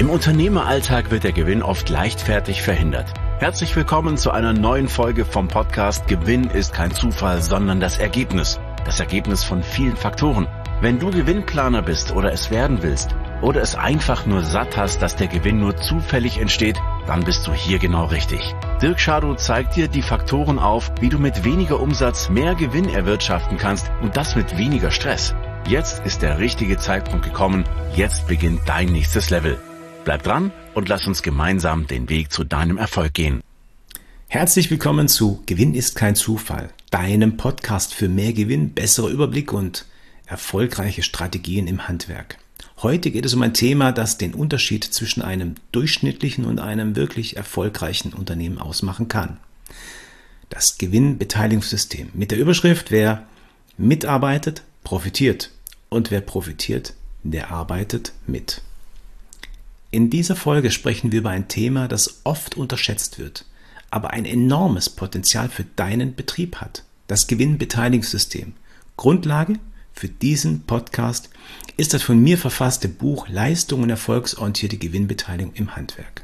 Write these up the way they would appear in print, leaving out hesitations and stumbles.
Im Unternehmeralltag wird der Gewinn oft leichtfertig verhindert. Herzlich willkommen zu einer neuen Folge vom Podcast Gewinn ist kein Zufall, sondern das Ergebnis. Das Ergebnis von vielen Faktoren. Wenn du Gewinnplaner bist oder es werden willst oder es einfach nur satt hast, dass der Gewinn nur zufällig entsteht, dann bist du hier genau richtig. Dirk Schadow zeigt dir die Faktoren auf, wie du mit weniger Umsatz mehr Gewinn erwirtschaften kannst und das mit weniger Stress. Jetzt ist der richtige Zeitpunkt gekommen. Jetzt beginnt dein nächstes Level. Bleib dran und lass uns gemeinsam den Weg zu deinem Erfolg gehen. Herzlich willkommen zu Gewinn ist kein Zufall, deinem Podcast für mehr Gewinn, besserer Überblick und erfolgreiche Strategien im Handwerk. Heute geht es um ein Thema, das den Unterschied zwischen einem durchschnittlichen und einem wirklich erfolgreichen Unternehmen ausmachen kann. Das Gewinnbeteiligungssystem mit der Überschrift: Wer mitarbeitet, profitiert, und wer profitiert, der arbeitet mit. In dieser Folge sprechen wir über ein Thema, das oft unterschätzt wird, aber ein enormes Potenzial für deinen Betrieb hat. Das Gewinnbeteiligungssystem. Grundlage für diesen Podcast ist das von mir verfasste Buch Leistung und erfolgsorientierte Gewinnbeteiligung im Handwerk.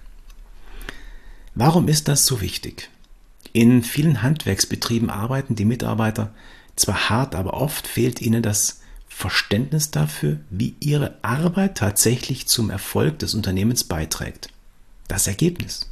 Warum ist das so wichtig? In vielen Handwerksbetrieben arbeiten die Mitarbeiter zwar hart, aber oft fehlt ihnen das Verständnis dafür, wie ihre Arbeit tatsächlich zum Erfolg des Unternehmens beiträgt. Das Ergebnis: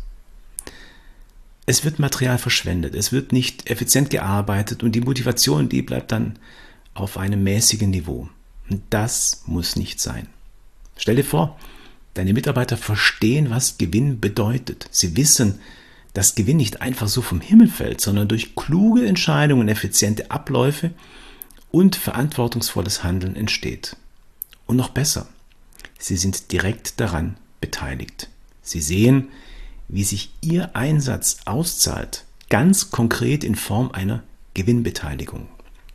Es wird Material verschwendet, es wird nicht effizient gearbeitet und die Motivation, die bleibt dann auf einem mäßigen Niveau. Und das muss nicht sein. Stell dir vor, deine Mitarbeiter verstehen, was Gewinn bedeutet. Sie wissen, dass Gewinn nicht einfach so vom Himmel fällt, sondern durch kluge Entscheidungen, effiziente Abläufe und verantwortungsvolles Handeln entsteht. Und noch besser, sie sind direkt daran beteiligt. Sie sehen, wie sich ihr Einsatz auszahlt, ganz konkret in Form einer Gewinnbeteiligung.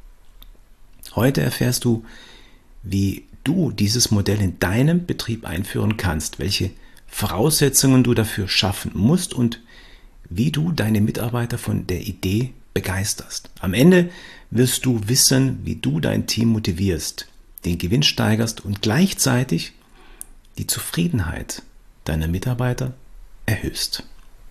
Heute erfährst du, wie du dieses Modell in deinem Betrieb einführen kannst, welche Voraussetzungen du dafür schaffen musst und wie du deine Mitarbeiter von der Idee begeisterst. Am Ende wirst du wissen, wie du dein Team motivierst, den Gewinn steigerst und gleichzeitig die Zufriedenheit deiner Mitarbeiter erhöhst.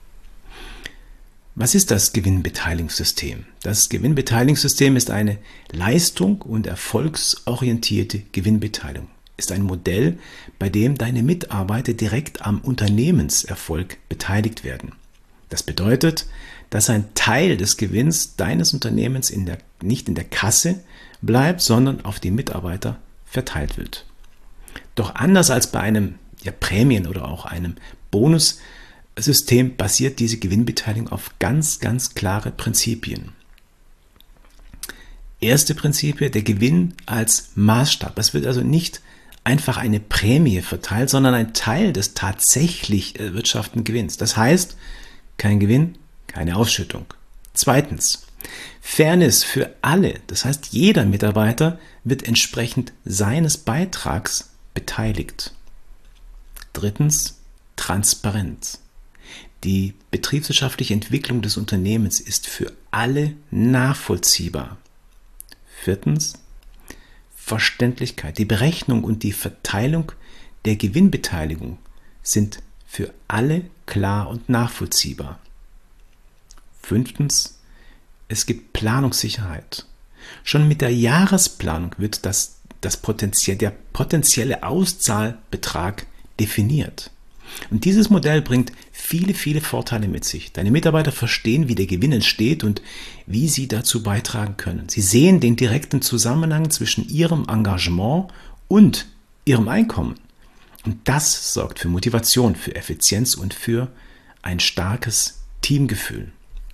Was ist das Gewinnbeteiligungssystem? Das Gewinnbeteiligungssystem ist eine leistung- und erfolgsorientierte Gewinnbeteiligung. Ist ein Modell, bei dem deine Mitarbeiter direkt am Unternehmenserfolg beteiligt werden. Das bedeutet, dass ein Teil des Gewinns deines Unternehmens nicht in der Kasse bleibt, sondern auf die Mitarbeiter verteilt wird. Doch anders als bei einem Prämien- oder auch einem Bonussystem basiert diese Gewinnbeteiligung auf ganz, ganz klare Prinzipien. Erste Prinzipie: der Gewinn als Maßstab. Es wird also nicht einfach eine Prämie verteilt, sondern ein Teil des tatsächlich erwirtschafteten Gewinns. Das heißt, kein Gewinn, keine Ausschüttung. Zweitens, Fairness für alle. Das heißt, jeder Mitarbeiter wird entsprechend seines Beitrags beteiligt. Drittens, Transparenz. Die betriebswirtschaftliche Entwicklung des Unternehmens ist für alle nachvollziehbar. Viertens, Verständlichkeit. Die Berechnung und die Verteilung der Gewinnbeteiligung sind für alle klar und nachvollziehbar. Fünftens, es gibt Planungssicherheit. Schon mit der Jahresplanung wird der potenzielle Auszahlbetrag definiert. Und dieses Modell bringt viele, viele Vorteile mit sich. Deine Mitarbeiter verstehen, wie der Gewinn entsteht und wie sie dazu beitragen können. Sie sehen den direkten Zusammenhang zwischen ihrem Engagement und ihrem Einkommen. Und das sorgt für Motivation, für Effizienz und für ein starkes Teamgefühl.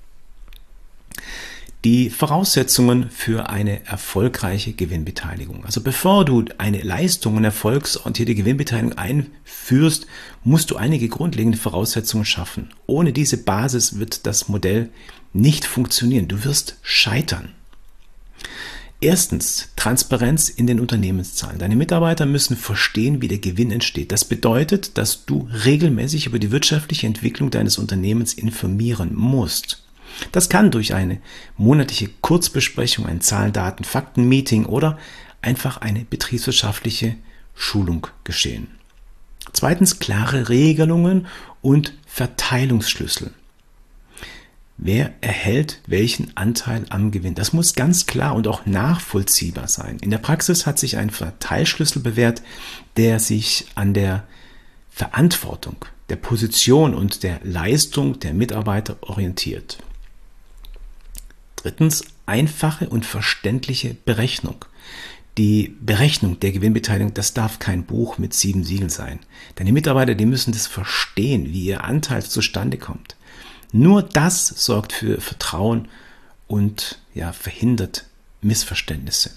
Die Voraussetzungen für eine erfolgreiche Gewinnbeteiligung. Also bevor du eine leistung- und erfolgsorientierte Gewinnbeteiligung einführst, musst du einige grundlegende Voraussetzungen schaffen. Ohne diese Basis wird das Modell nicht funktionieren. Du wirst scheitern. Erstens, Transparenz in den Unternehmenszahlen. Deine Mitarbeiter müssen verstehen, wie der Gewinn entsteht. Das bedeutet, dass du regelmäßig über die wirtschaftliche Entwicklung deines Unternehmens informieren musst. Das kann durch eine monatliche Kurzbesprechung, ein Zahlen, Daten, Fakten-Meeting oder einfach eine betriebswirtschaftliche Schulung geschehen. Zweitens, klare Regelungen und Verteilungsschlüssel. Wer erhält welchen Anteil am Gewinn? Das muss ganz klar und auch nachvollziehbar sein. In der Praxis hat sich ein Verteilschlüssel bewährt, der sich an der Verantwortung, der Position und der Leistung der Mitarbeiter orientiert. Drittens, einfache und verständliche Berechnung. Die Berechnung der Gewinnbeteiligung, das darf kein Buch mit 7 Siegeln sein. Denn die Mitarbeiter, die müssen das verstehen, wie ihr Anteil zustande kommt. Nur das sorgt für Vertrauen und verhindert Missverständnisse.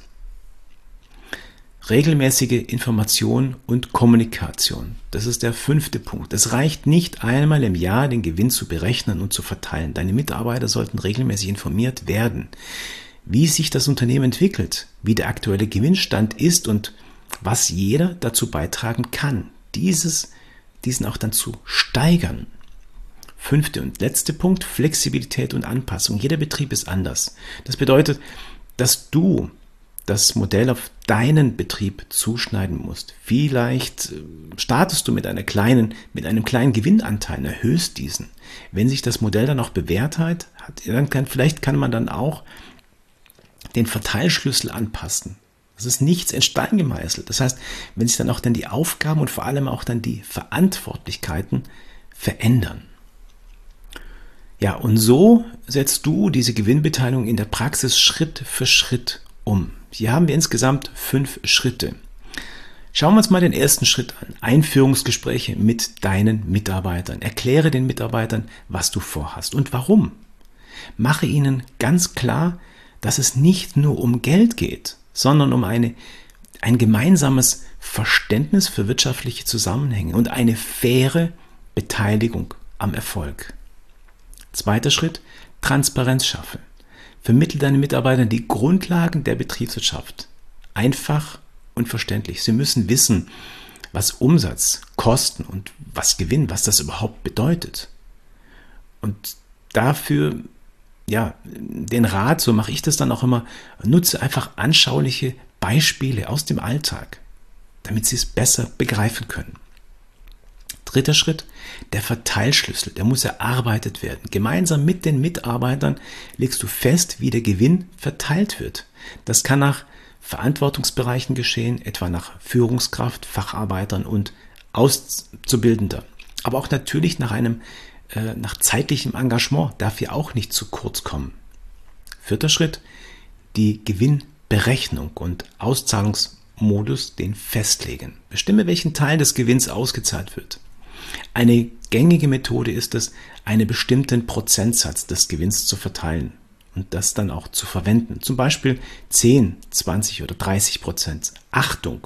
Regelmäßige Information und Kommunikation. Das ist der 5. Punkt. Es reicht nicht einmal im Jahr, den Gewinn zu berechnen und zu verteilen. Deine Mitarbeiter sollten regelmäßig informiert werden, wie sich das Unternehmen entwickelt, wie der aktuelle Gewinnstand ist und was jeder dazu beitragen kann, diesen auch dann zu steigern. 5. und letzter Punkt, Flexibilität und Anpassung. Jeder Betrieb ist anders. Das bedeutet, dass du das Modell auf deinen Betrieb zuschneiden musst. Vielleicht startest du mit einem kleinen Gewinnanteil, erhöhst diesen. Wenn sich das Modell dann auch bewährt hat, dann kann man dann auch den Verteilschlüssel anpassen. Das ist nichts in Stein gemeißelt. Das heißt, wenn sich dann auch die Aufgaben und vor allem auch dann die Verantwortlichkeiten verändern. Ja, und so setzt du diese Gewinnbeteiligung in der Praxis Schritt für Schritt um. Hier haben wir insgesamt 5 Schritte. Schauen wir uns mal den ersten Schritt an. Einführungsgespräche mit deinen Mitarbeitern. Erkläre den Mitarbeitern, was du vorhast und warum. Mache ihnen ganz klar, dass es nicht nur um Geld geht, sondern um ein gemeinsames Verständnis für wirtschaftliche Zusammenhänge und eine faire Beteiligung am Erfolg. 2. Schritt, Transparenz schaffen. Vermittle deinen Mitarbeitern die Grundlagen der Betriebswirtschaft. Einfach und verständlich. Sie müssen wissen, was Umsatz, Kosten und was Gewinn, was das überhaupt bedeutet. Und dafür, den Rat, so mache ich das dann auch immer, nutze einfach anschauliche Beispiele aus dem Alltag, damit sie es besser begreifen können. 3. Schritt, der Verteilschlüssel, der muss erarbeitet werden. Gemeinsam mit den Mitarbeitern legst du fest, wie der Gewinn verteilt wird. Das kann nach Verantwortungsbereichen geschehen, etwa nach Führungskraft, Facharbeitern und Auszubildender. Aber auch natürlich nach zeitlichem Engagement darf hier auch nicht zu kurz kommen. 4. Schritt, die Gewinnberechnung und Auszahlungsmodus, den festlegen. Bestimme, welchen Teil des Gewinns ausgezahlt wird. Eine gängige Methode ist es, einen bestimmten Prozentsatz des Gewinns zu verteilen und das dann auch zu verwenden. Zum Beispiel 10, 20 oder 30%. Achtung!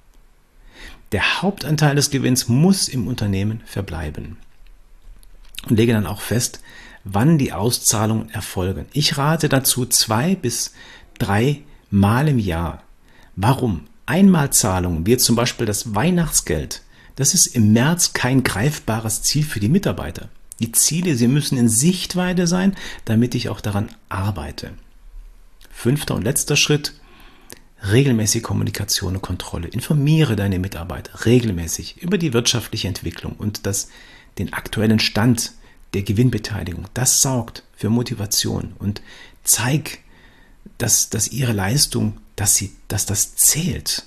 Der Hauptanteil des Gewinns muss im Unternehmen verbleiben. Und lege dann auch fest, wann die Auszahlungen erfolgen. Ich rate dazu 2 bis 3 Mal im Jahr. Warum? Einmalzahlungen, wie zum Beispiel das Weihnachtsgeld, das ist im März kein greifbares Ziel für die Mitarbeiter. Die Ziele, sie müssen in Sichtweite sein, damit ich auch daran arbeite. 5. und letzter Schritt, regelmäßige Kommunikation und Kontrolle. Informiere deine Mitarbeiter regelmäßig über die wirtschaftliche Entwicklung und den aktuellen Stand der Gewinnbeteiligung. Das sorgt für Motivation und zeig, dass ihre Leistung, dass das zählt.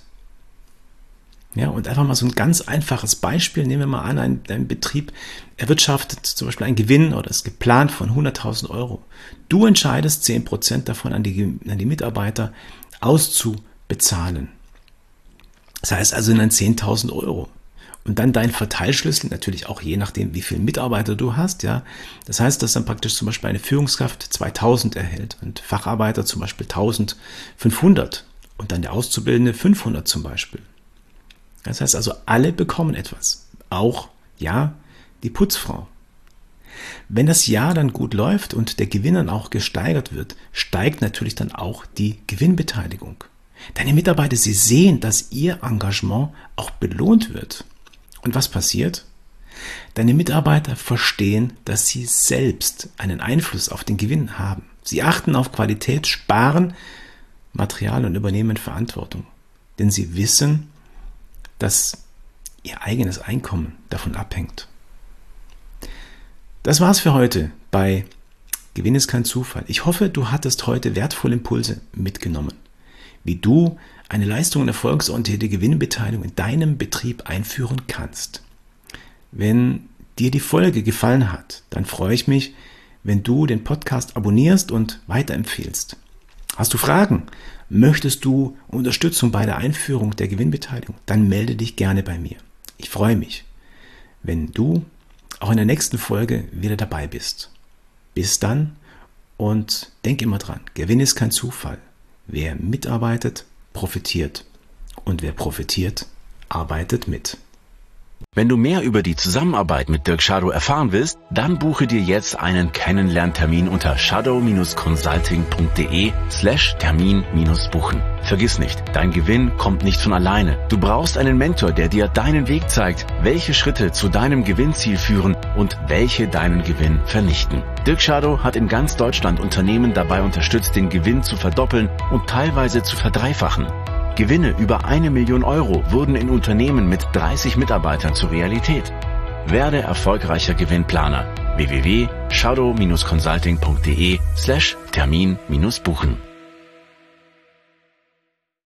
Ja, und einfach mal so ein ganz einfaches Beispiel. Nehmen wir mal an, ein Betrieb erwirtschaftet zum Beispiel einen Gewinn oder ist geplant von 100.000 Euro. Du entscheidest 10% davon an die Mitarbeiter auszubezahlen. Das heißt also in 10.000 Euro. Und dann dein Verteilschlüssel, natürlich auch je nachdem, wie viele Mitarbeiter du hast. Ja. Das heißt, dass dann praktisch zum Beispiel eine Führungskraft 2.000 erhält und Facharbeiter zum Beispiel 1.500 und dann der Auszubildende 500 zum Beispiel. Das heißt also, alle bekommen etwas. Auch, die Putzfrau. Wenn das Jahr dann gut läuft und der Gewinn dann auch gesteigert wird, steigt natürlich dann auch die Gewinnbeteiligung. Deine Mitarbeiter, sie sehen, dass ihr Engagement auch belohnt wird. Und was passiert? Deine Mitarbeiter verstehen, dass sie selbst einen Einfluss auf den Gewinn haben. Sie achten auf Qualität, sparen Material und übernehmen Verantwortung. Denn sie wissen, dass ihr eigenes Einkommen davon abhängt. Das war's für heute bei Gewinn ist kein Zufall. Ich hoffe, du hattest heute wertvolle Impulse mitgenommen, wie du eine leistung- und erfolgsorientierte Gewinnbeteiligung in deinem Betrieb einführen kannst. Wenn dir die Folge gefallen hat, dann freue ich mich, wenn du den Podcast abonnierst und weiterempfehlst. Hast du Fragen? Möchtest du Unterstützung bei der Einführung der Gewinnbeteiligung? Dann melde dich gerne bei mir. Ich freue mich, wenn du auch in der nächsten Folge wieder dabei bist. Bis dann und denk immer dran, Gewinn ist kein Zufall. Wer mitarbeitet, profitiert. Und wer profitiert, arbeitet mit. Wenn du mehr über die Zusammenarbeit mit Dirk Schadow erfahren willst, dann buche dir jetzt einen Kennenlerntermin unter shadow-consulting.de/termin-buchen. Vergiss nicht, dein Gewinn kommt nicht von alleine. Du brauchst einen Mentor, der dir deinen Weg zeigt, welche Schritte zu deinem Gewinnziel führen und welche deinen Gewinn vernichten. Dirk Schadow hat in ganz Deutschland Unternehmen dabei unterstützt, den Gewinn zu verdoppeln und teilweise zu verdreifachen. Gewinne über 1 Million Euro wurden in Unternehmen mit 30 Mitarbeitern zur Realität. Werde erfolgreicher Gewinnplaner. www.shadow-consulting.de/termin-buchen